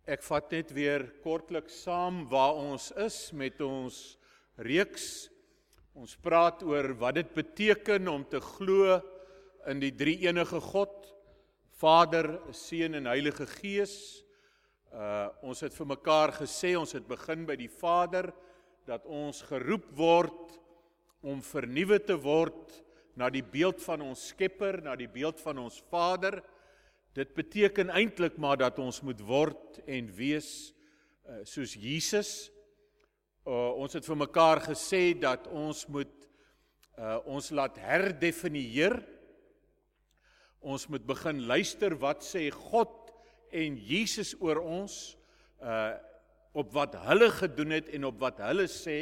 Ek vat net weer kortliks saam waar ons is met ons reeks. Ons praat oor wat dit beteken om te glo in die drie-enige God, Vader, Seun en Heilige Gees. Ons het vir mekaar gesê, ons het begin by die Vader, dat ons geroep word om vernuwe te word na die beeld van ons Skepper, na die beeld van ons Vader. Dit beteken eintlik maar dat ons moet word en wees soos Jesus. Ons het vir mekaar gesê dat ons moet ons laat herdefinieer. Ons moet begin luister wat sê God en Jesus oor ons, op wat hulle gedoen het en op wat hulle sê.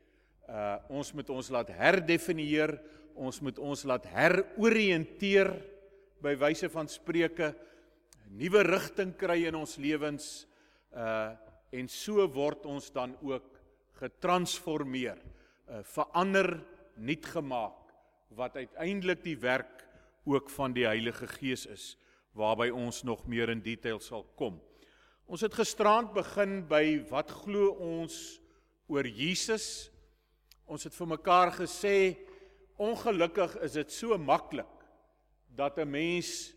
Ons moet ons laat herdefinieer, ons moet ons laat heroriënteer, by wyse van spreuke, 'n nuwe rigting kry in ons lewens, en so word ons dan ook getransformeer, verander, nuut gemaak, wat uiteindelik die werk ook van die Heilige Gees is, waarby ons nog meer in detail sal kom. Ons het gisterand begin by wat glo ons oor Jesus. Ons het vir mekaar gesê, ongelukkig is dit so maklik, dat 'n mens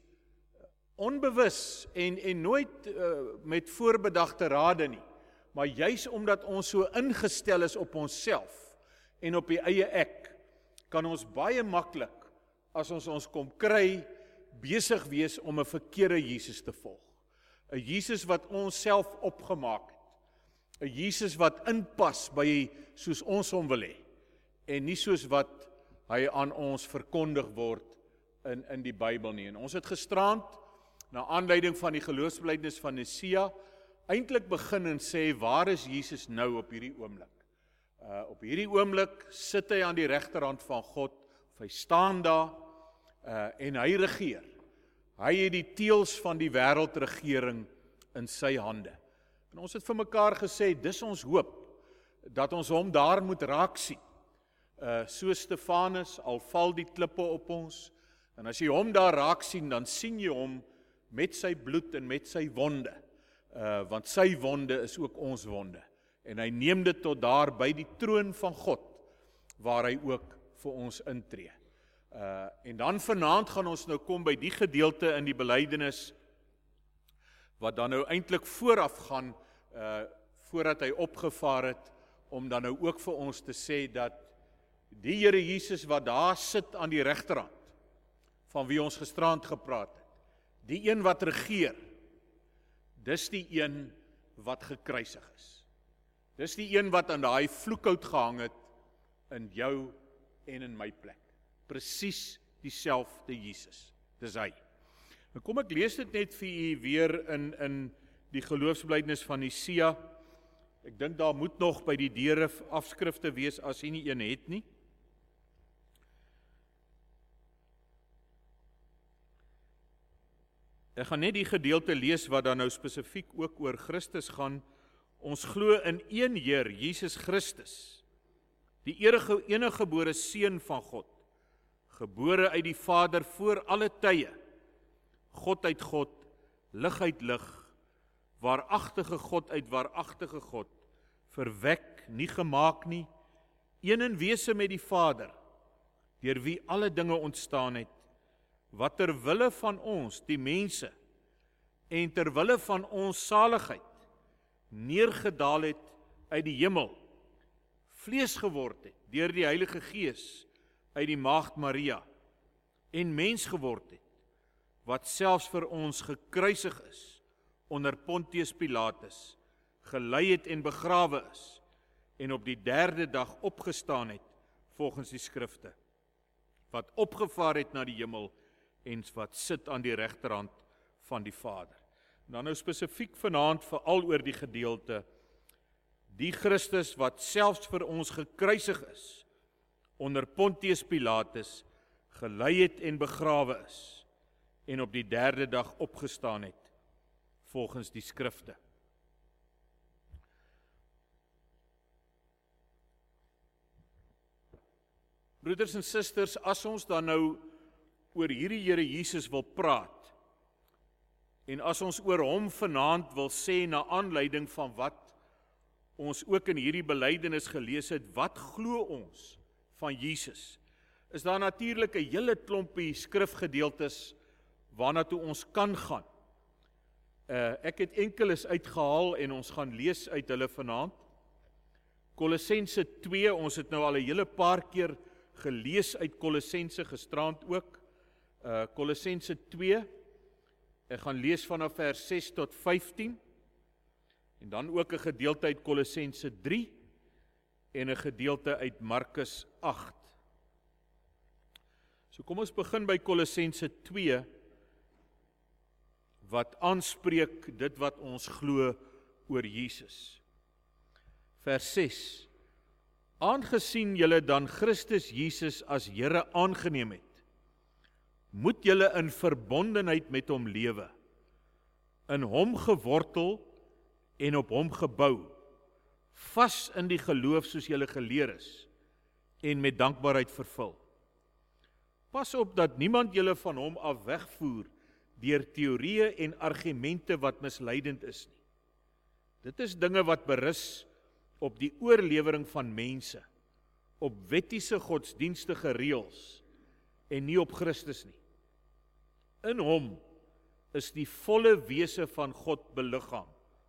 onbewus en nooit met voorbedagte rade nie, maar juis omdat ons so ingestel is op onsself en op die eie ek, kan ons baie maklik, as ons kom kry, besig wees om 'n verkeerde Jesus te volg. 'n Jesus wat ons self opgemaak het. 'n Jesus wat inpas by soos ons hom wil hê, en nie soos wat hy aan ons verkondig word in die Bybel nie. En ons het gisterand, na aanleiding van die geloofsbelijdenis van Nicea, eintlik begin en sê, waar is Jesus nou op hierdie oomblik? Op hierdie oomblik sit hy aan die regterhand van God, of hy staan daar, en hy regeer. Hy het die teels van die wêreldregering in sy hande. En ons het vir mekaar gesê, dis ons hoop, dat ons hom daar moet raak sien. So Stefanus, al val die klippe op ons, en as jy hom daar raak sien, dan sien jy hom met sy bloed en met sy wonde, want sy wonde is ook ons wonde, en hy neem dit tot daar by die troon van God, waar hy ook vir ons intree. En dan vanaand gaan ons nou kom by die gedeelte in die belydenis, wat dan nou eintlik vooraf gaan, voordat hy opgevaar het, om dan nou ook vir ons te sê dat die Here Jesus wat daar sit aan die regterhand, van wie ons gisterand gepraat het, die een wat regeer, dis die een wat gekruisig is. Dis die een wat aan daai vloekhout gehang het, in jou en in my plek. Presies dieselfde Jesus. Dis hy. Nou kom ek lees dit net vir u weer in die geloofsbelijdenis van Nicea. Ek dink daar moet nog by die deure afskrifte wees, as jy nie een het nie. Ek gaan net die gedeelte lees wat dan nou spesifiek ook oor Christus gaan. Ons glo in een Heer, Jesus Christus, die eniggebore Seun van God, gebore uit die Vader voor alle tye, God uit God, lig uit lig, waaragtige God uit waaragtige God, verwek, nie gemaak nie, een in wese met die Vader, deur wie alle dinge ontstaan het, wat ter wille van ons, die mense, en ter wille van ons saligheid, neergedaal het uit die hemel, vlees geword het, deur die Heilige Gees, uit die Maagd Maria, en mens geword het, wat selfs vir ons gekruisig is, onder Pontius Pilatus, gelei het en begrawe is, en op die derde dag opgestaan het, volgens die skrifte, wat opgevaar het na die hemel, en wat sit aan die regterhand van die Vader. Dan nou spesifiek vanaand veral oor die gedeelte, die Christus wat selfs vir ons gekruisig is, onder Pontius Pilatus, gelei het en begrawe is, en op die derde dag opgestaan het, volgens die skrifte. Broeders en susters, as ons dan nou oor hierdie Here Jesus wil praat, En as ons oor hom vanaand wil sê na aanleiding van wat ons ook in hierdie belydenis gelees het, wat glo ons van Jesus? Is daar natuurlik 'n hele klompie skrifgedeeltes waarna toe ons kan gaan. Ek het enkeles uitgehaal en ons gaan lees uit hulle vanaand. Kolossense 2, ons het nou al 'n hele paar keer gelees uit Kolossense gisterand ook. Kolossense 2, ek gaan lees vanaf vers 6 tot 15, en dan ook 'n gedeelte uit Kolossense 3, en 'n gedeelte uit Markus 8. So kom ons begin by Kolossense 2, wat aanspreek dit wat ons glo oor Jesus. Vers 6. Aangesien julle dan Christus Jesus as Here aangeneem het, moet julle in verbondenheid met hom lewe, in hom gewortel en op hom gebou, vas in die geloof soos julle geleer is, en met dankbaarheid vervul. Pas op dat niemand julle van hom af wegvoer deur teorieë en argumente wat misleidend is nie. Dit is dinge wat berus op die oorlewering van mense, op wettiese godsdienstige reëls en nie op Christus nie. In hom is die volle wese van God beliggaam,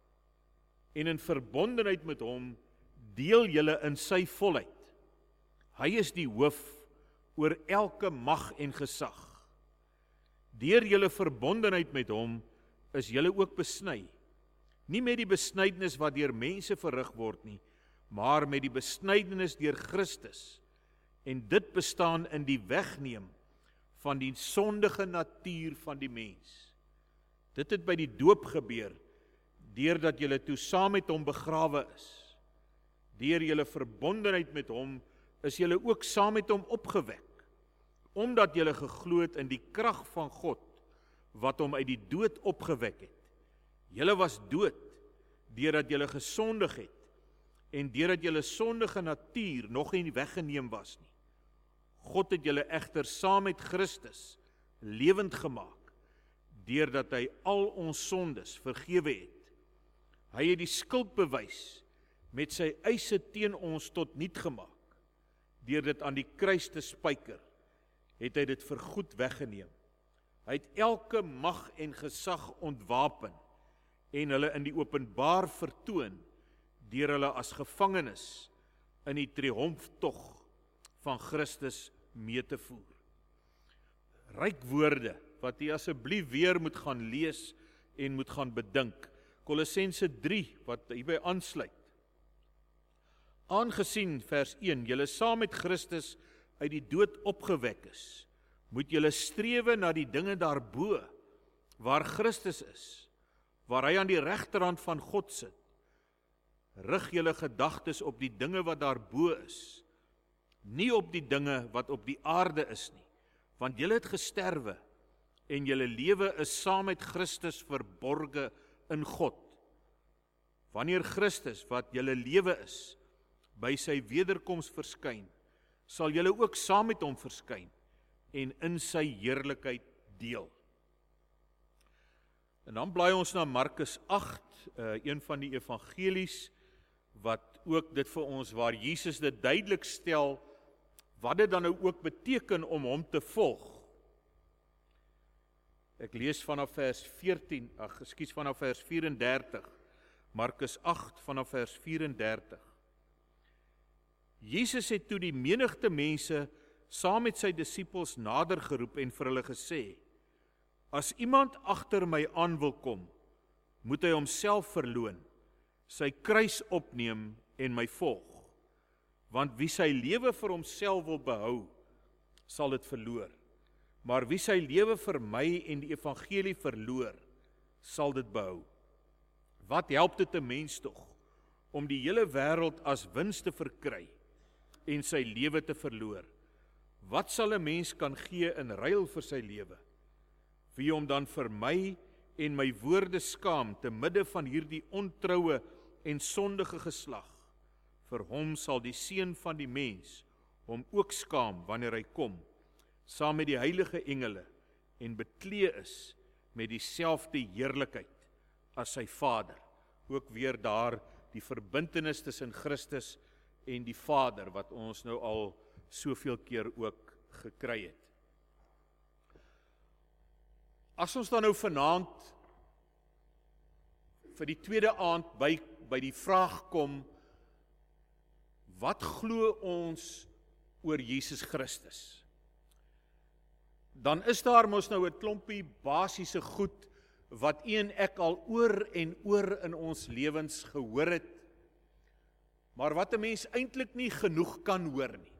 en in verbondenheid met hom deel julle in sy volheid. Hy is die hoof oor elke mag en gesag. Deur julle verbondenheid met hom is julle ook besny, nie met die besnydenis wat deur mense verrig word nie, maar met die besnydenis deur Christus, en dit bestaan in die wegneem van die sondige natuur van die mens. Dit het by die doop gebeur, deurdat julle toe saam met hom begrawe is. Deur julle verbondenheid met hom is julle ook saam met hom opgewek, omdat julle geglo het in die krag van God, wat hom uit die dood opgewek het. Julle was dood, deurdat julle gesondig het, en deurdat julle sondige natuur nog nie weggeneem was nie. God het julle egter saam met Christus lewend gemaak, deurdat hy al ons sondes vergewe het. Hy het die skuldbewys met sy eise teen ons tot niet gemaak. Deur dit aan die kruis te spyker, het hy dit vergoed weggeneem. Hy het elke mag en gesag ontwapen en hulle in die openbaar vertoon, deur hulle as gevangenes in die triomftog van Christus mee te voer. Ryk woorde, wat jy asseblief weer moet gaan lees en moet gaan bedink. Kolossense 3, wat hierby aansluit. Aangesien, vers 1, julle saam met Christus uit die dood opgewek is, moet julle strewe na die dinge daarbo, waar Christus is, waar hy aan die regterhand van God sit. Rig julle gedagtes op die dinge wat daarbo is, nie op die dinge wat op die aarde is nie, want julle het gesterwe, en julle lewe is saam met Christus verborge in God. Wanneer Christus, wat julle lewe is, by sy wederkoms verskyn, sal julle ook saam met hom verskyn en in sy heerlikheid deel. En dan blaai ons na Markus 8, een van die evangelies, wat ook dit vir ons, waar Jesus dit duidelik stel, wat dit dan nou ook beteken om hom te volg. Ek lees vanaf vers 34, Markus 8 vanaf vers 34. Jesus het toe die menigte mense saam met sy disippels nader geroep en vir hulle gesê, as iemand agter my aan wil kom, moet hy homself verloon, sy kruis opneem en my volg. Want wie sy lewe vir homself wil behou, sal dit verloor. Maar wie sy lewe vir my en die evangelie verloor, sal dit behou. Wat help dit 'n mens tog, om die hele wêreld as wins te verkry, en sy lewe te verloor? Wat sal 'n mens kan gee in ruil vir sy lewe? Wie hom dan vir my en my woorde skaam, te midde van hierdie ontroue en sondige geslag, vir hom sal die Seun van die mens hom ook skaam wanneer hy kom, saam met die heilige engele, en beklee is met dieselfde heerlikheid as sy Vader. Ook weer daar die verbintenis tussen Christus en die Vader, wat ons nou al soveel keer ook gekry het. As ons dan nou vanaand vir die tweede aand by die vraag kom, wat glo ons oor Jesus Christus? Dan is daar mos nou 'n klompie basiese goed wat u en ek al oor en oor in ons lewens gehoor het, maar wat 'n mens eintlik nie genoeg kan hoor nie.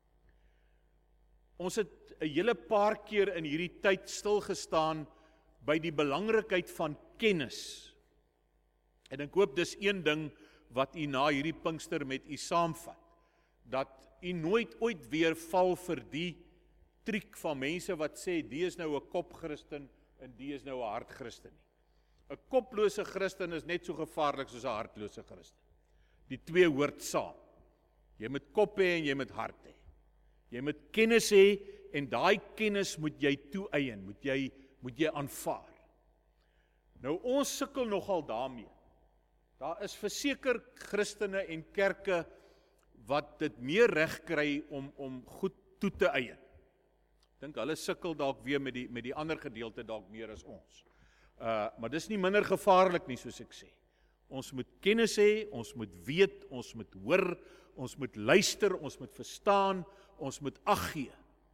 Ons het 'n hele paar keer in hierdie tyd stilgestaan by die belangrikheid van kennis. En ek hoop dis een ding wat u na hierdie Pinkster met u saamvat, dat u nooit ooit weer val vir die triek van mense wat sê, die is nou 'n kopchristen en die is nou 'n hartchristen nie. 'n Koplose Christen is net so gevaarlik soos 'n hartlose Christen. Die twee hoort saam. Jy moet kop hê en jy moet hart hê. Jy moet kennis hê en daai kennis moet jy toeëien, moet jy aanvaar. Nou ons sukkel nogal daarmee. Daar is verseker Christene en kerke wat dit meer reg kry om goed toe te eien. Ek dink hulle sukkel dalk weer met die ander gedeelte dalk meer as ons. Maar dis nie minder gevaarlik nie, soos ek sê. Ons moet kennis hê, ons moet weet, ons moet hoor, ons moet luister, ons moet verstaan, ons moet ag gee.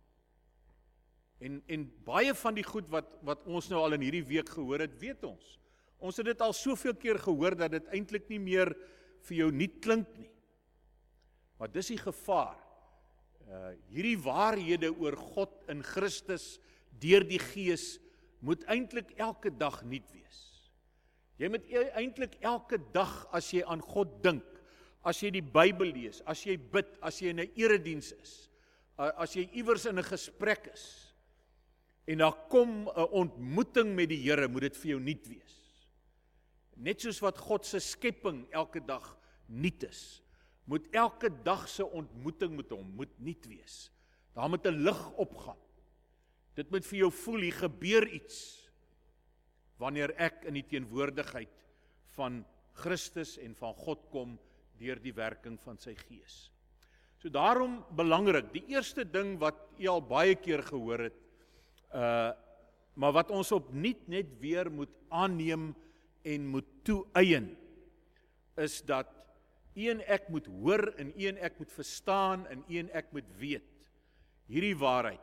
En baie van die goed wat ons nou al in hierdie week gehoor het, weet ons. Ons het dit al soveel keer gehoor dat dit eintlik nie meer vir jou nie klink nie. Maar dis die gevaar. Hierdie waarhede oor God in Christus deur die Gees moet eintlik elke dag nuut wees. Jy moet eintlik elke dag as jy aan God dink, as jy die Bybel lees, as jy bid, as jy in 'n erediens is, as jy iewers in 'n gesprek is, en daar kom 'n ontmoeting met die Here, moet dit vir jou nuut wees. Net soos wat God se skepping elke dag nuut is, moet elke dag se ontmoeting met hom moet nuut wees. Daar moet 'n lig opgaan. Dit moet vir jou voel, hier gebeur iets, wanneer ek in die teenwoordigheid van Christus en van God kom, deur die werking van sy Gees. So daarom belangrik, die eerste ding wat jy al baie keer gehoor het, maar wat ons opnuut net weer moet aanneem en moet toeëien, is dat u en ek moet hoor, en u en ek moet verstaan, en u en ek moet weet, hierdie waarheid,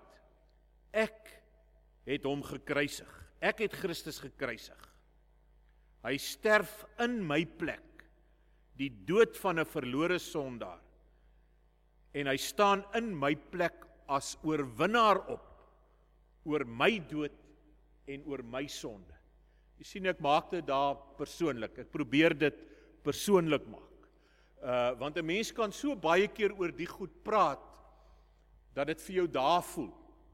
ek het hom gekruisig, ek het Christus gekruisig, hy sterf in my plek, die dood van 'n verlore sondaar, en hy staan in my plek as oorwinnaar op, oor my dood en oor my sonde. Jy sien, ek maak dit daar persoonlik, ek probeer dit persoonlik maak, want 'n mens kan so baie keer oor die goed praat, dat dit vir jou daar voel.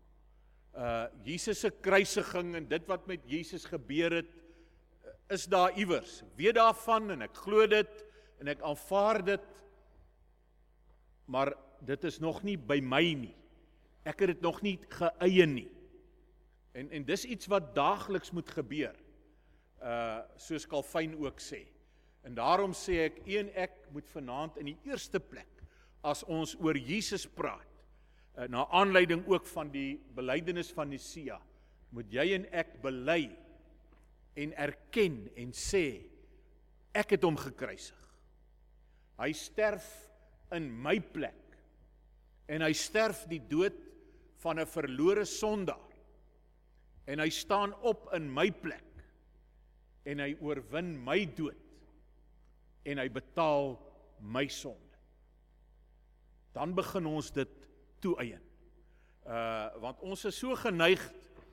Jesus se kruisiging en dit wat met Jesus gebeur het, is daar iewers. Ek weet daarvan en ek glo dit en ek aanvaar dit, maar dit is nog nie by my nie. Ek het dit nog nie geëien nie. En dis iets wat daagliks moet gebeur, soos Calvin ook sê. En daarom sê ek, u en ek moet vanaand in die eerste plek, as ons oor Jesus praat, na aanleiding ook van die belydenis van Nicea, moet jy en ek bely en erken en sê, ek het hom gekruisig. Hy sterf in my plek, en hy sterf die dood van 'n verlore sondaar, en hy staan op in my plek, en hy oorwin my dood, en hy betaal my sonde. Dan begin ons dit toeëien. Want ons is so geneig,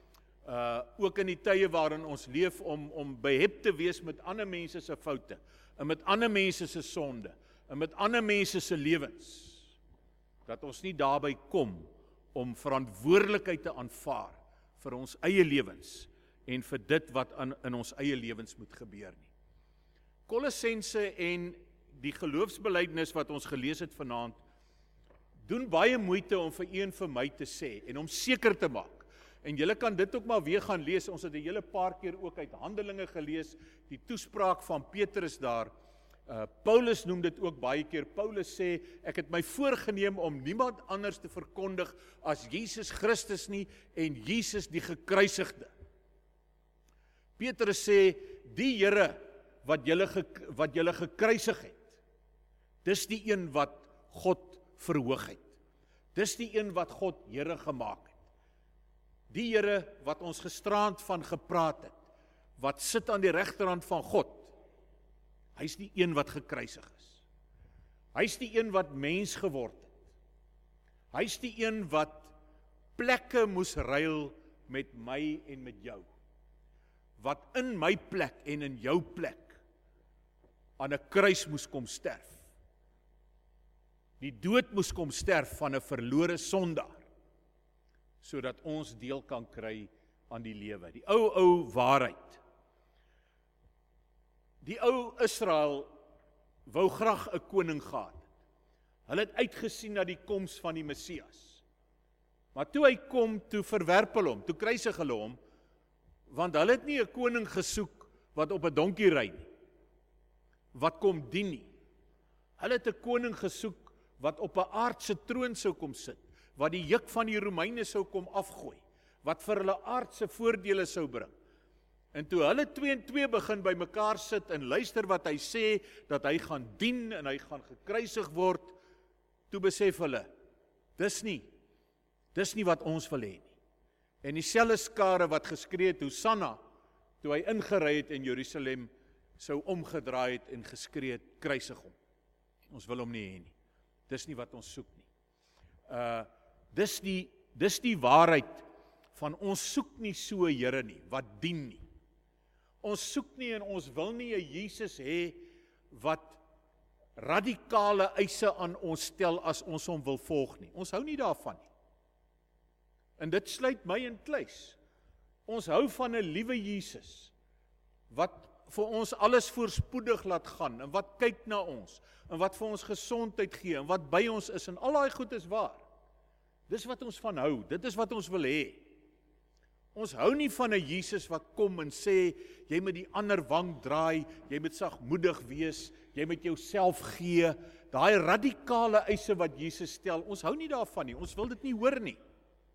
ook in die tye waarin ons leef, om behep te wees met ander mense se foute, en met ander mense se sonde, en met ander mense se lewens, dat ons nie daarby kom om verantwoordelikheid te aanvaar vir ons eie lewens en vir dit wat in ons eie lewens moet gebeur nie. Kolossense en die geloofsbelydenis wat ons gelees het vanaand, doen baie moeite om vir u en vir my te sê, en om seker te maak, En julle kan dit ook maar weer gaan lees, ons het 'n hele paar keer ook uit Handelinge gelees, die toespraak van Petrus daar. Paulus noem dit ook baie keer. Paulus sê, ek het my voorgenem om niemand anders te verkondig as Jesus Christus nie, en Jesus die gekruisigde. Petrus sê, die Here wat julle gekruisig het, dis die een wat God verhoog het. Dis die een wat God Here gemaak het. Die Here wat ons gisteraand van gepraat het, wat sit aan die regterhand van God, hy is die een wat gekruisig is. Hy is die een wat mens geword het. Hy is die een wat plekke moes ruil met my en met jou. Wat in my plek en in jou plek aan 'n kruis moes kom sterf. Die dood moes kom sterf van 'n verlore sondaar, sodat ons deel kan kry aan die lewe. Die ou waarheid. Die ou Israel wou graag 'n koning gehad. Hulle het uitgesien na die koms van die Messias. Maar toe hy kom, toe verwerp hulle hom, toe kruisig hulle hom, want hulle het nie 'n koning gesoek wat op 'n donkie ry nie, wat kom dien nie. Hulle het 'n koning gesoek wat op 'n aardse troon sou kom sit, wat die juk van die Romeine sou kom afgooi, wat vir hulle aardse voordele sou bring. En toe hulle 2 en 2 begin by mekaar sit en luister wat hy sê, dat hy gaan dien en hy gaan gekruisig word, toe besef hulle, dis nie wat ons wil hê nie. En dieselfde skare wat geskree het, Hosanna, toe hy ingery het in Jerusalem, sou omgedraai het en geskree het, kruisig hom. Ons wil hom nie hê nie. Dis nie wat ons soek nie. Dis die waarheid van ons soek nie so 'n Here nie, wat dien nie. Ons soek nie en ons wil nie 'n Jesus hê wat radikale eise aan ons stel as ons hom wil volg nie. Ons hou nie daarvan nie. En dit sluit my in kluis. Ons hou van 'n liewe Jesus wat vir ons alles voorspoedig laat gaan en wat kyk na ons en wat vir ons gesondheid gee en wat by ons is en al daai goed is waar. Dis wat ons van hou, dit is wat ons wil hê. Ons hou nie van 'n Jesus wat kom en sê, jy moet die ander wang draai, jy moet sagmoedig wees, jy moet jouself gee, daai radikale eise wat Jesus stel, ons hou nie daarvan nie, ons wil dit nie hoor nie.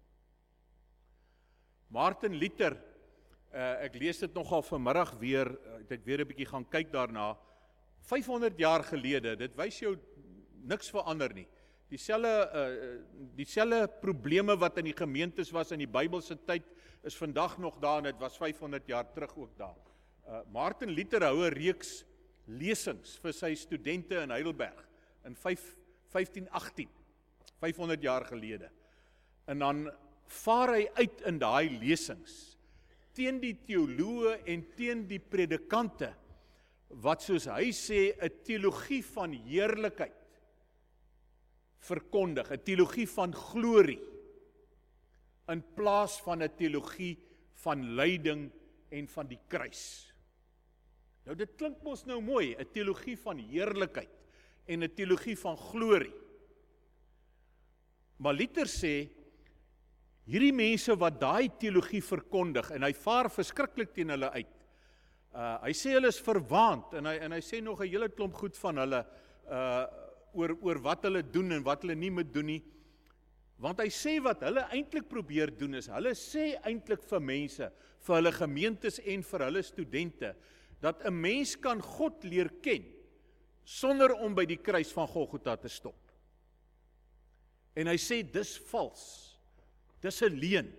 Martin Luther, ek lees dit nogal vanmiddag weer, het ek weer 'n bietjie gaan kyk daarna, 500 jaar gelede, dit wys jou niks verander nie. Dieselfde probleme wat in die gemeentes was in die Bybelse tyd, is vandag nog daar en dit was 500 jaar terug ook daar. Martin Luther hou 'n reeks lesings vir sy studente in Heidelberg in 1518, 500 jaar gelede. En dan vaar hy uit in daai lesings teen die teoloë en teen die predikante wat soos hy sê 'n teologie van heerlikheid verkondig, 'n teologie van glorie in plaas van 'n teologie van lyding en van die kruis. Nou dit klink mos nou mooi, 'n teologie van heerlikheid en 'n teologie van glorie. Maar Luther sê, hierdie mense wat daai teologie verkondig, en hy vaar verskriklik teen hulle uit. Hy sê hulle is verwaand, en hy sê nog 'n hele klomp goed van hulle, oor wat hulle doen en wat hulle nie moet doen nie. Want hy sê wat hulle eintlik probeer doen is, hulle sê eintlik vir mense, vir hulle gemeentes en vir hulle studente, dat 'n mens kan God leer ken, sonder om by die kruis van Golgotha te stop. En hy sê, dis vals, dis 'n leuen.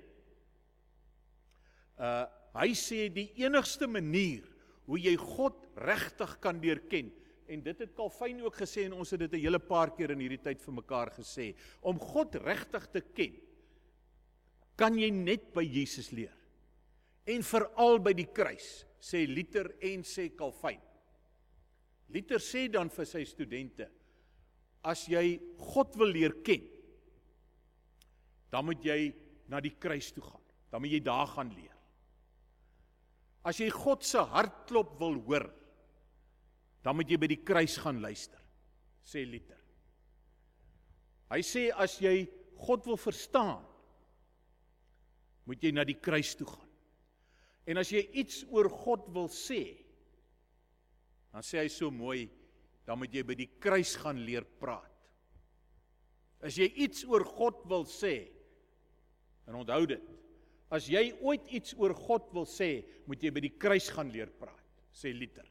Hy sê, die enigste manier, hoe jy God regtig kan leer ken, en dit het Calvin ook gesê, en ons het dit 'n hele paar keer in hierdie tyd vir mekaar gesê, om God regtig te ken, kan jy net by Jesus leer. En veral by die kruis, sê Luther en sê Calvin. Luther sê dan vir sy studente, as jy God wil leer ken, dan moet jy na die kruis toe gaan, dan moet jy daar gaan leer. As jy God se hartklop wil hoor, dan moet jy by die kruis gaan luister, sê Luther. Hy sê, as jy God wil verstaan, moet jy na die kruis toe gaan. En as jy iets oor God wil sê, dan sê hy so mooi, dan moet jy by die kruis gaan leer praat. As jy iets oor God wil sê, en onthou dit, as jy ooit iets oor God wil sê, moet jy by die kruis gaan leer praat, sê Luther.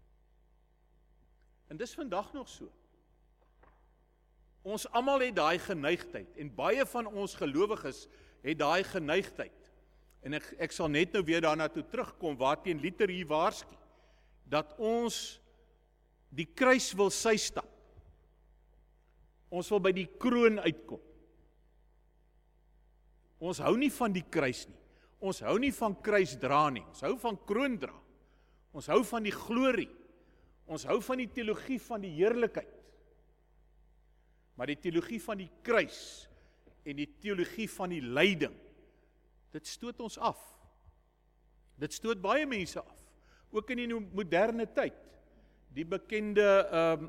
En dis vandag nog so. Ons almal het daai geneigtheid, en baie van ons gelowiges het daai geneigtheid. En ek sal net nou weer daarna toe terugkom, waarteen Luther hier waarsku, dat ons die kruis wil sy stap. Ons wil by die kroon uitkom. Ons hou nie van die kruis nie. Ons hou nie van kruis dra nie. Ons hou van kroon dra. Ons hou van die glorie. Ons hou van die teologie van die heerlikheid. Maar die teologie van die kruis en die teologie van die lyding, dit stoot ons af. Dit stoot baie mense af. Ook in die moderne tyd. Die bekende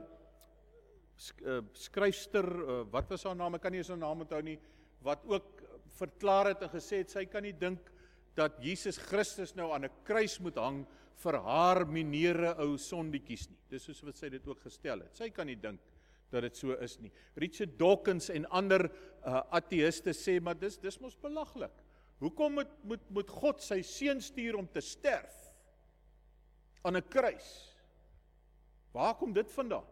skryfster, wat was haar naam? Ek kan nie sy naam onthou nie, wat ook verklaar het en gesê het, sy kan nie dink dat Jesus Christus nou aan 'n kruis moet hang vir haar minere ou sondetjies nie. Dis soos wat sy dit ook gestel het. Sy kan nie dink dat dit so is nie. Richard Dawkins en ander ateïste sê, maar dis mos belaglik. Hoekom moet God sy seun stuur om te sterf aan 'n kruis? Waar kom dit vandaan?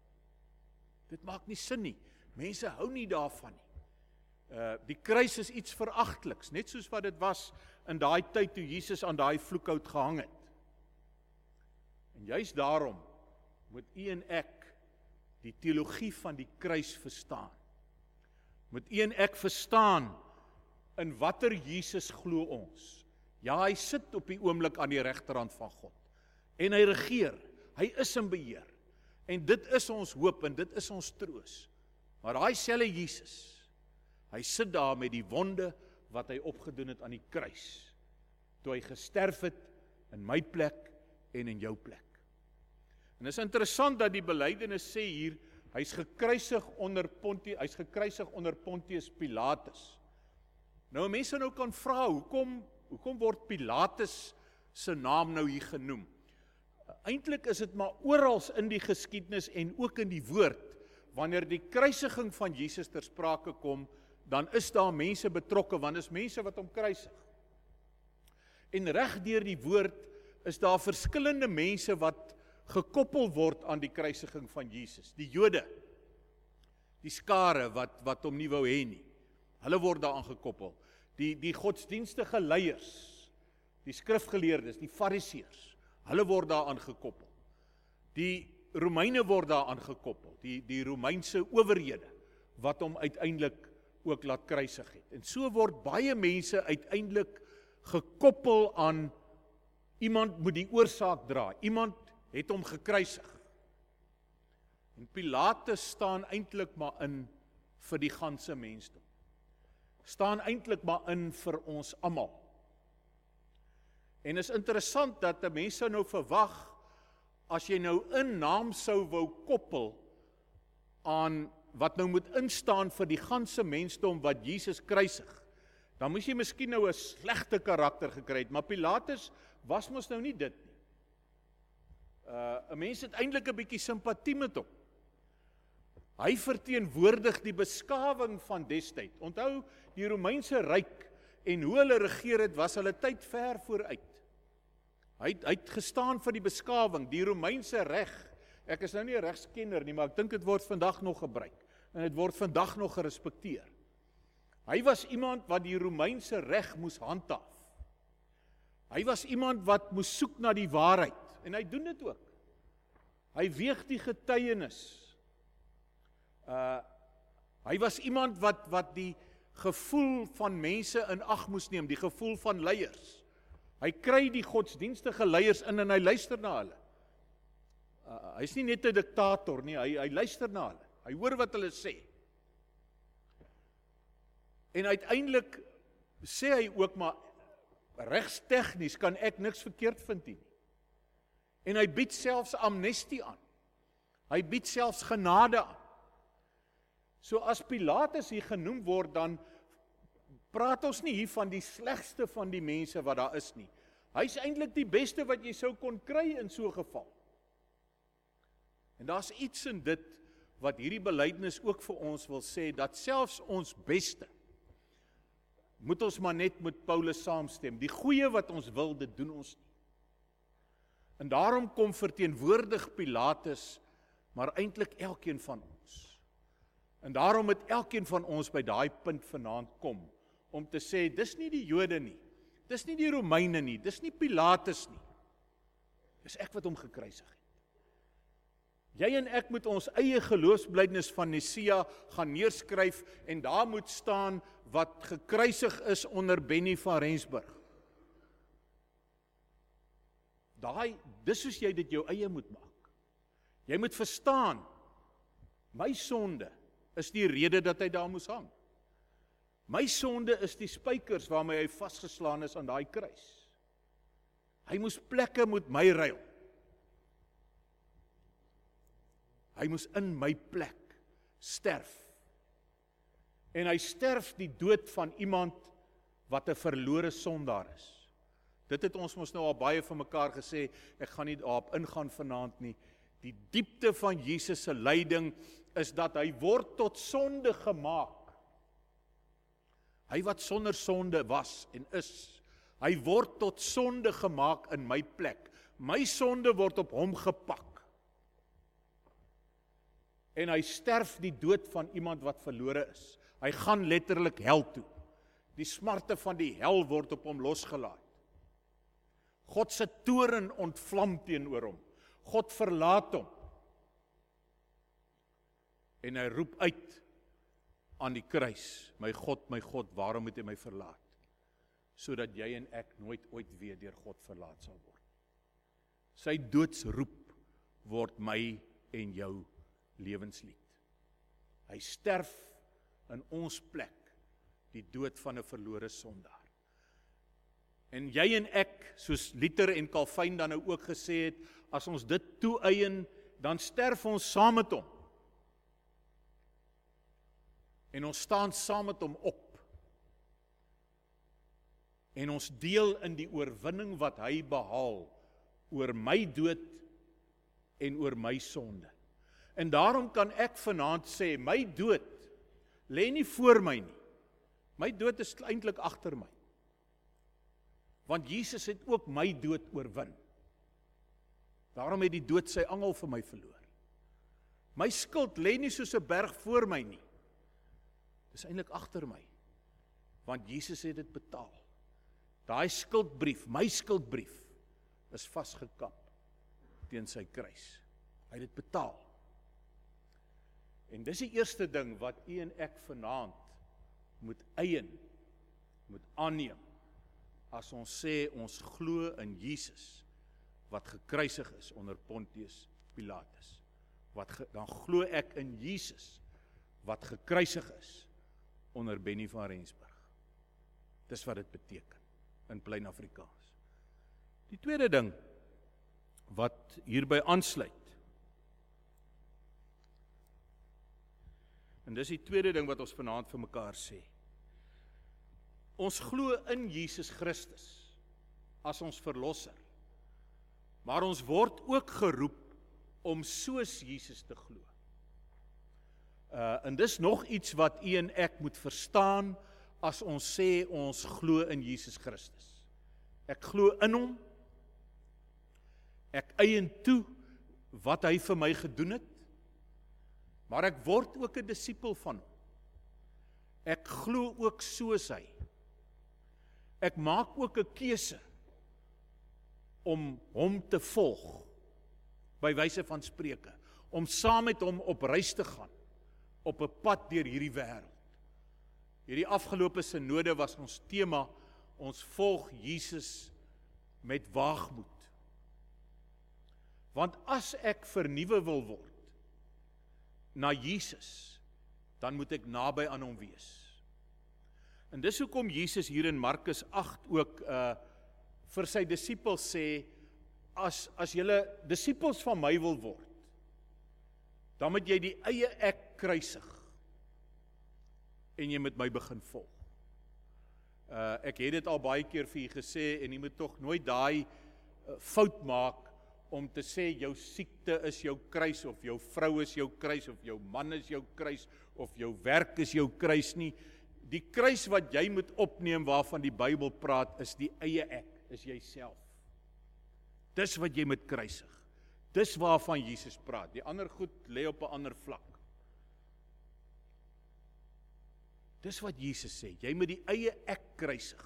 Dit maak nie sin nie. Mense hou nie daarvan nie. Die kruis is iets veragteliks, net soos wat dit was in daai tyd toe Jesus aan daai vloekhout gehang het. En juist daarom moet u en ek die teologie van die kruis verstaan. Moet u en ek verstaan in watter Jesus glo ons. Ja, hy sit op die oomblik aan die regterhand van God. En hy regeer. Hy is in beheer. En dit is ons hoop en dit is ons troos. Maar daai selfe Jesus, hy sit daar met die wonde wat hy opgedoen het aan die kruis. Toe hy gesterf het in my plek en in jou plek. En dit is interessant dat die belydenis sê hier, hy's gekruisig onder Pontius Pilatus. Nou mense nou kan vra, hoekom word Pilatus se naam nou hier genoem? Eintlik is dit maar oral in die geskiedenis en ook in die woord, wanneer die kruisiging van Jesus ter sprake kom, dan is daar mense betrokke, want is mense wat hom kruisig. En reg deur die woord is daar verskillende mense wat gekoppel word aan die kruisiging van Jesus. Die Jode, die skare wat hom nie wou hê nie. Hulle word daaraan gekoppel. Die godsdienstige leiers, die skrifgeleerdes, die fariseërs, hulle word daaraan gekoppel. Die Romeine word daaraan gekoppel, die Romeinse owerhede, wat hom uiteindelik ook laat kruisig het. En so word baie mense uiteindelik gekoppel aan iemand moet die oorsaak dra, iemand het hom gekruisig. En Pilatus staan eintlik maar in vir die ganse mensdom. Staan eintlik maar in vir ons almal. En is interessant dat 'n mens sou nou verwag, as jy nou 'n naam sou wou koppel aan wat nou moet instaan vir die ganse mensdom wat Jesus kruisig, dan moes jy miskien nou 'n slegte karakter gekry het, maar Pilatus was mos nou nie dit nie. 'n Mens het eintlik 'n bietjie simpatie met hom. Hy verteenwoordig die beskawing van destyd. Onthou, die Romeinse ryk en hoe hulle regeer het, was hulle tyd ver vooruit. Hy het gestaan vir die beskawing, die Romeinse reg. Ek is nou nie 'n regskenner nie, maar ek dink dit word vandag nog gebruik. En dit word vandag nog gerespekteer. Hy was iemand wat die Romeinse reg moes handhaaf. Hy was iemand wat moes soek na die waarheid. En hy doen dit ook. Hy weeg die getuienis. Hy was iemand wat die gevoel van mense in ag moes neem, die gevoel van leiers. Hy kry die godsdienstige leiers in en hy luister na hulle. Hy's nie net 'n diktator nie, hy luister na hulle. Hy hoor wat hulle sê. En uiteindelik sê hy ook maar, regstegnies kan ek niks verkeerd vind nie. En hy bied selfs amnestie aan. Hy bied selfs genade aan. So as Pilatus hier genoem word, dan praat ons nie hier van die slegste van die mense wat daar is nie. Hy is eintlik die beste wat jy sou kon kry in so 'n geval. En daar's iets in dit wat hierdie belydenis ook vir ons wil sê, dat selfs ons beste, moet ons maar net met Paulus saamstem, die goeie wat ons wil, dit doen ons nie. En daarom kom verteenwoordig Pilatus, maar eintlik elkeen van ons. En daarom het elkeen van ons by daai punt vanaand kom, om te sê, dis nie die Jode nie, dis nie die Romeine nie, dis nie Pilatus nie, dis ek wat hom gekruisig het. Jy en ek moet ons eie geloofsbelijdenis van Nicea gaan neerskryf, en daar moet staan, wat gekruisig is onder Benny van Rensburg. Dis soos jy dit jou eie moet maak. Jy moet verstaan, my sonde is die rede dat hy daar moes hang. My sonde is die spykers waarmee hy vasgeslaan is aan daai kruis. Hy moes plekke met my ruil. Hy moes in my plek sterf. En hy sterf die dood van iemand wat 'n verlore sondaar is. Dit het ons mos nou al baie van mekaar gesê, ek gaan nie daarop ingaan vanaand nie. Die diepte van Jesus se lyding is dat hy word tot sonde gemaak. Hy wat sonder sonde was en is, hy word tot sonde gemaak in my plek. My sonde word op hom gepak. En hy sterf die dood van iemand wat verlore is. Hy gaan letterlik hel toe. Die smarte van die hel word op hom losgelaat. God se toorn ontvlam teenoor hom. God verlaat hom. En hy roep uit aan die kruis, my God, waarom het jy my verlaat? Sodat jy en ek nooit ooit weer deur God verlaat sal word. Sy doodsroep word my en jou lewenslied. Hy sterf in ons plek, die dood van 'n verlore sondaar. En jy en ek, soos Luther en Calvin dan nou ook gesê het, as ons dit toeëien, dan sterf ons saam met hom. En ons staan saam met hom op. En ons deel in die oorwinning wat hy behaal, oor my dood en oor my sonde. En daarom kan ek vanaand sê, my dood lê nie voor my nie. My dood is eintlik agter my. Want Jesus het ook my dood oorwin. Daarom het die dood sy angel vir my verloor. My skuld lê nie soos 'n berg voor my nie. Dis eintlik agter my. Want Jesus het dit betaal. Daai skuldbrief, my skuldbrief, is vasgekap teen sy kruis. Hy het dit betaal. En dis die eerste ding wat u en ek vanaand moet eien, moet aanneem, as ons sê ons glo in Jesus, wat gekruisig is onder Pontius Pilatus. Dan glo ek in Jesus, wat gekruisig is onder Benny van Rensburg. Dis wat dit beteken, in plain Afrikaans. Die tweede ding, wat hierby aansluit, en dis die tweede ding wat ons vanaand vir mekaar sê. Ons glo in Jesus Christus as ons verlosser. Maar ons word ook geroep om soos Jesus te glo. En dis nog iets wat u en ek moet verstaan as ons sê ons glo in Jesus Christus. Ek glo in hom. Ek eien toe wat hy vir my gedoen het. Maar ek word ook 'n disipel van hom. Ek glo ook soos hy. Ek maak ook 'n keuse om hom te volg, by wyse van spreuke, om saam met hom op reis te gaan, op 'n pad deur hierdie wêreld. Hierdie afgelope synode was ons tema, ons volg Jesus met waagmoed. Want as ek vernuwe wil word na Jesus, dan moet ek naby aan hom wees. En dis hoekom Jesus hier in Markus 8 ook vir sy disippels sê, as julle disippels van my wil word, dan moet jy die eie ek kruisig, en jy moet my begin volg. Ek het dit al baie keer vir julle gesê, en jy moet tog nooit daai fout maak om te sê jou siekte is jou kruis, of jou vrou is jou kruis, of jou man is jou kruis, of jou werk is jou kruis nie. Die kruis wat jy moet opneem waarvan die Bybel praat, is die eie ek, is jouself. Dis wat jy moet kruisig. Dis waarvan Jesus praat. Die ander goed lê op 'n ander vlak. Dis wat Jesus sê, jy moet die eie ek kruisig.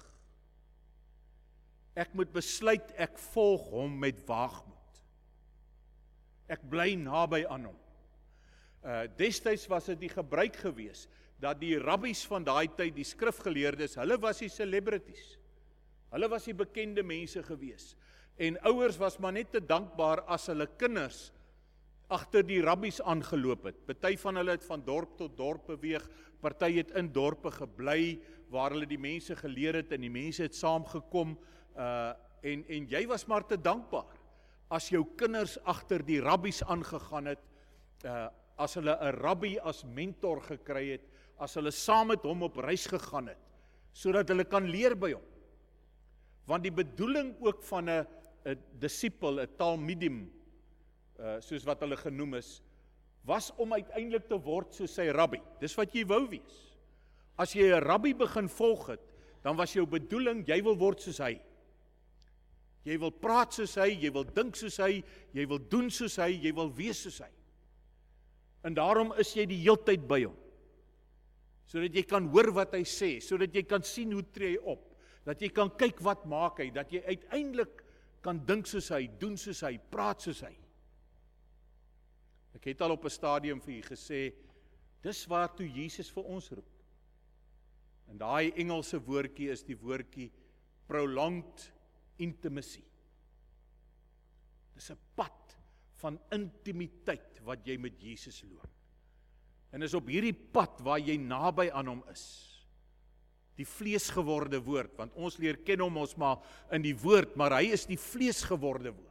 Ek moet besluit, ek volg hom met waagmoed. Ek bly naby aan hom. Destyds was dit die gebruik gewees, dat die rabbies van daai tyd, die skrifgeleerdes, hulle was die celebrities. Hulle was die bekende mense gewees. En ouers was maar net te dankbaar as hulle kinders agter die rabbies aangeloop het. Party van hulle het van dorp tot dorp beweeg, party het in dorpe gebly, waar hulle die mense geleer het, en die mense het saamgekom, en jy was maar te dankbaar, as jou kinders agter die rabbies aangegaan het, as hulle 'n rabbi as mentor gekry het, as hulle saam met hom op reis gegaan het, sodat hulle kan leer by hom. Want die bedoeling ook van 'n disipel, 'n talmidim, soos wat hulle genoem is, was om uiteindelik te word soos sy rabbi. Dis wat jy wou wees. As jy 'n rabbi begin volg het, dan was jou bedoeling, jy wil word soos hy. Jy wil praat soos hy, jy wil dink soos hy, jy wil doen soos hy, jy wil wees soos hy. En daarom is jy die heeltyd by hom. Sodat jy kan hoor wat hy sê, sodat jy kan sien hoe tree hy op, dat jy kan kyk wat maak hy, dat jy uiteindelik kan dink soos hy, doen soos hy, praat soos hy. Ek het al op 'n stadium vir julle gesê, dis waartoe Jesus vir ons roep. En daai Engelse woordjie is die woordjie prolonged intimacy. Dis 'n pad van intimiteit wat jy met Jesus loop. En is op hierdie pad waar jy naby aan hom is. Die vleesgeworde woord, want ons leer ken hom ons maar in die woord, maar hy is die vleesgeworde woord.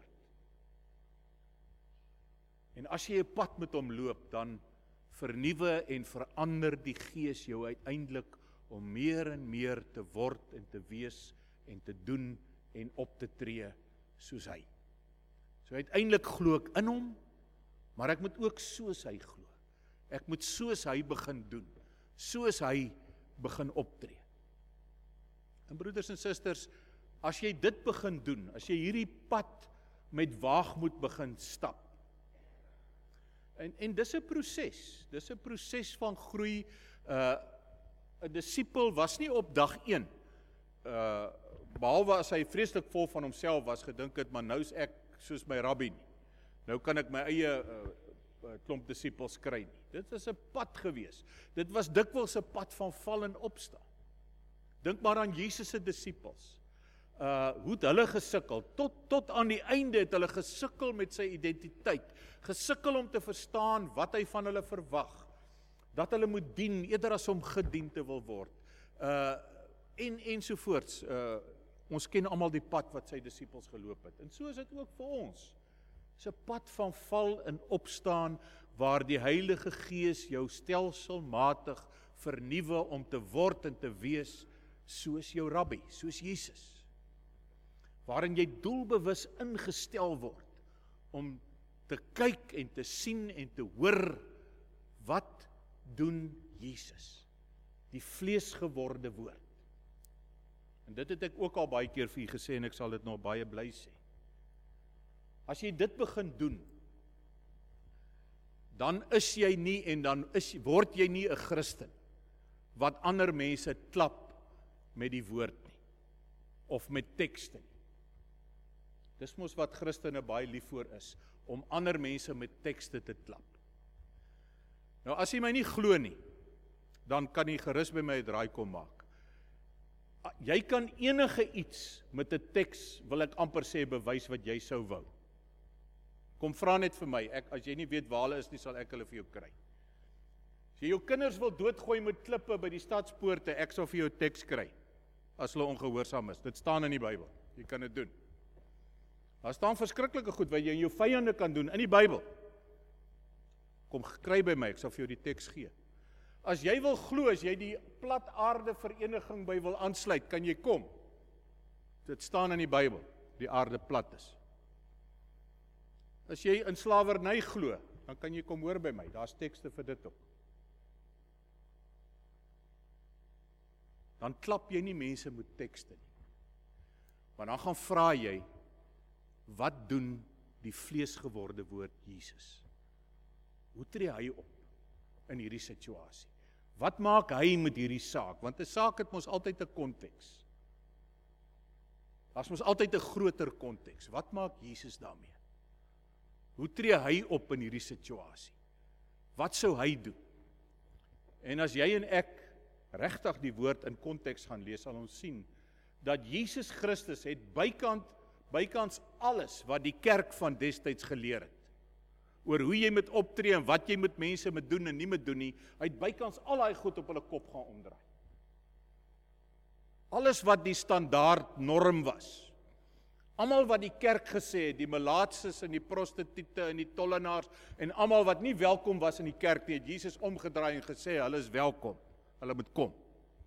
En as jy 'n pad met hom loop, dan vernuwe en verander die Gees jou uiteindelik om meer en meer te word en te wees en te doen en op te tree soos hy. So uiteindelik glo ek in hom, maar ek moet ook soos hy glo. Ek moet soos hy begin doen, soos hy begin optree. En broeders en susters, as jy dit begin doen, as jy hierdie pad met waagmoed begin stap, en dis 'n proses van groei. 'n Disipel was nie op dag 1, behalwe as hy vreeslik vol van homself was, gedink het, maar nou is ek soos my rabbi nie. Nou kan ek my eie klomp disipels kry nie. Dit is 'n pad gewees. Dit was dikwels 'n pad van val en opstaan. Dink maar aan Jesus se disipels. Hoe het hulle gesukkel? Tot aan die einde het hulle gesukkel met sy identiteit. Gesukkel om te verstaan wat hy van hulle verwag. Dat hulle moet dien, eerder as om gedien te wil word. Ensovoorts. Ons ken almal die pad wat sy disipels geloop het. En so is dit ook vir ons. Dit is 'n pad van val en opstaan, waar die Heilige Gees jou stelselmatig vernuwe om te word en te wees soos jou rabbi, soos Jesus. Waarin jy doelbewus ingestel word om te kyk en te sien en te hoor, wat doen Jesus? Die vleesgeworde woord. En dit het ek ook al baie keer vir u gesê, en ek sal dit nog baie bly sê. As jy dit begin doen, dan is jy nie, en dan word jy nie 'n Christen, wat ander mense klap met die woord nie, of met tekste nie. Dis mos wat Christene baie lief voor is, om ander mense met tekste te klap. Nou as jy my nie glo nie, dan kan jy gerus by my 'n draai kom maak. Jy kan enige iets met 'n teks, wil ek amper sê, bewys wat jy sou wou. Kom vra net vir my, as jy nie weet waar hulle is nie, sal ek hulle vir jou kry. As jy jou kinders wil doodgooi met klippe by die stadspoorte, ek sal vir jou teks kry, as hulle ongehoorsaam is. Dit staan in die Bybel, jy kan dit doen. Daar staan verskriklike goed wat jy in jou vyande kan doen in die Bybel. Kom kry by my, ek sal vir jou die teks gee. As jy wil glo, as jy die plat aarde vereniging by wil aansluit, kan jy kom. Dit staan in die Bybel, die aarde plat is. As jy in slawerny glo, dan kan jy kom hoor by my, daar's tekste vir dit ook. Dan klap jy nie mense met tekste nie. Maar dan gaan vra jy, wat doen die vleesgeworde woord Jesus? Hoe tree hy op in hierdie situasie? Wat maak hy met hierdie saak? Want 'n saak het mos altyd 'n konteks. Daar's mos altyd 'n groter konteks. Wat maak Jesus daarmee? Hoe tree hy op in hierdie situasie? Wat sou hy doen? En as jy en ek regtig die woord in konteks gaan lees, sal ons sien dat Jesus Christus het bykans alles wat die kerk van destyds geleer het, oor hoe jy moet optree en wat jy met mense moet doen en nie moet doen nie, hy het bykans al daai goed op hulle kop gaan omdraai. Alles wat die standaard norm was, almal wat die kerk gesê het, die melaatses en die prostituie en die tollenaars en almal wat nie welkom was in die kerk nie, het Jesus omgedraai en gesê, hulle is welkom, hulle moet kom.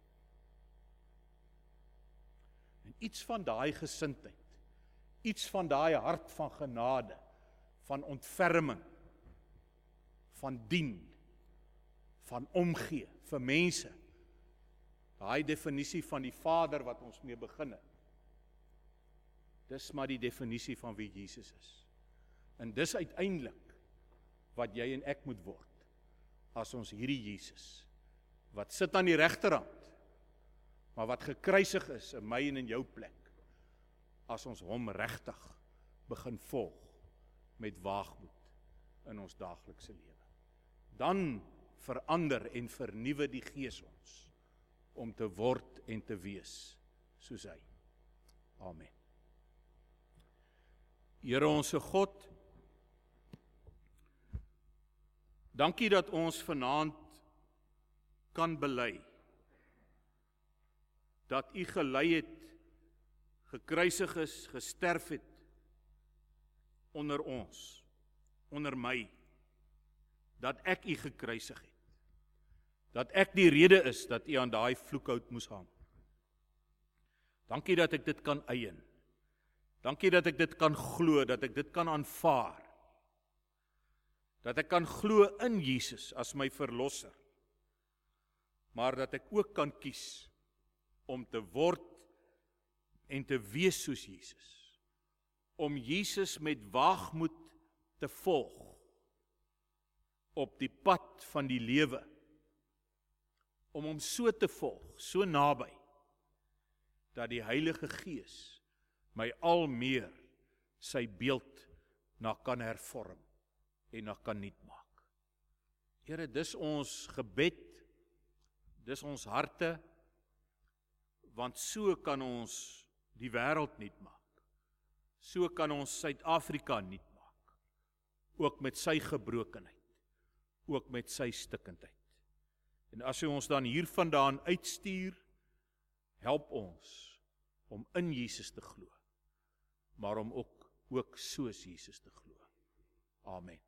En iets van daai gesindheid, iets van daai hart van genade, van ontferming, van dien, van omgee vir mense, daai definisie van die Vader wat ons mee begin het, dis maar die definisie van wie Jesus is. En dis uiteindelik wat jy en ek moet word, as ons hierdie Jesus, wat sit aan die regterhand, maar wat gekruisig is in my en in jou plek, as ons hom regtig begin volg, met waagmoed in ons daaglikse lewe. Dan verander en vernuwe die Gees ons, om te word en te wees, soos hy. Amen. Here onse God, dankie dat ons vanaand kan bely, dat U gelei het, gekruisig is, gesterf het, onder ons, onder my, dat ek U gekruisig het, dat ek die rede is, dat U aan daai vloekhout moes hang. Dankie dat ek dit kan eien, dankie dat ek dit kan glo, dat ek dit kan aanvaar, dat ek kan glo in Jesus as my verlosser, maar dat ek ook kan kies om te word en te wees soos Jesus, om Jesus met waagmoed te volg, op die pad van die lewe, om hom so te volg, so naby, dat die Heilige Gees my al meer sy beeld na kan hervorm en na kan nuut maak. Here, dis ons gebed, dis ons harte, want so kan ons die wêreld nuut maak. So kan ons Suid-Afrika nuut maak, ook met sy gebrokenheid, ook met sy stikkendheid. En as hy ons dan hiervandaan uitstuur, help ons om in Jesus te glo, maar om ook soos Jesus te glo. Amen.